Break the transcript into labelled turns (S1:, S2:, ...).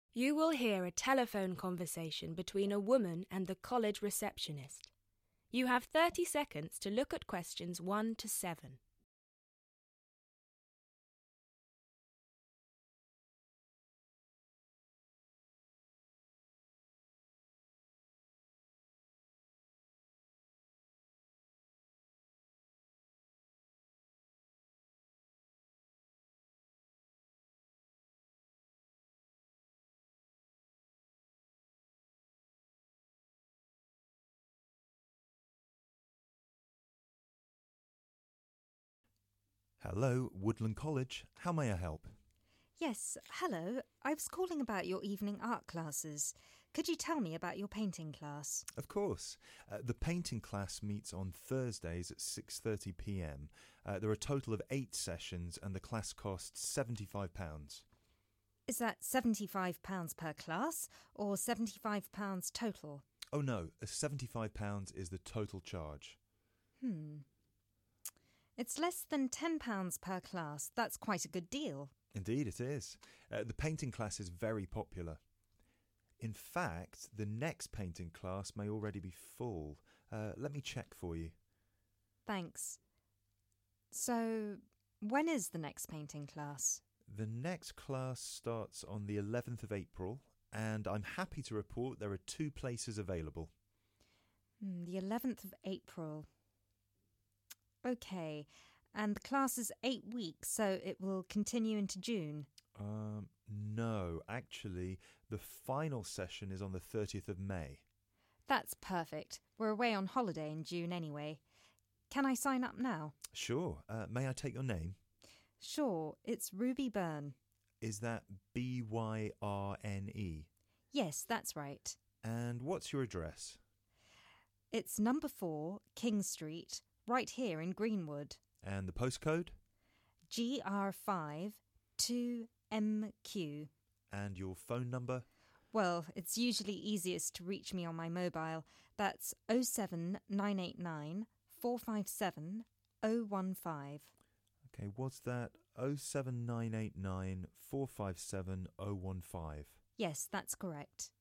S1: You will hear a telephone conversation between a woman and the college receptionist. You have 30 seconds to look at questions 1 to 7.
S2: Hello, Woodland College. How may I help?
S3: Yes, hello. I was calling about your evening art classes. Could you tell me about your painting class?
S2: Of course. The painting class meets on Thursdays at 6:30 p.m. There are a total of 8 sessions and the class costs £75.
S3: Is that £75 per class or £75 total?
S2: Oh no, £75 is the total charge.
S3: It's less than £10 per class. That's quite a good deal.
S2: Indeed it is. The painting class is very popular. In fact, the next painting class may already be full. Let me check for you.
S3: Thanks. So, when is the next painting class?
S2: The next class starts on the 11th of April, and I'm happy to report there are 2 places available.
S3: The 11th of April. OK, and the class is 8 weeks, so it will continue into June.
S2: No, actually, the final session is on the 30th of May.
S3: That's perfect. We're away on holiday in June anyway. Can I sign up now?
S2: Sure. May I take your name?
S3: Sure, it's Ruby Byrne.
S2: Is that Byrne?
S3: Yes, that's right.
S2: And what's your address?
S3: It's number 4, King Street, right here in Greenwood.
S2: And the postcode?
S3: GR5 2MQ.
S2: And your phone number?
S3: Well, it's usually easiest to reach me on my mobile. That's 07989 457 015.
S2: Okay, what's that? 07989 457 015.
S3: Yes, that's correct.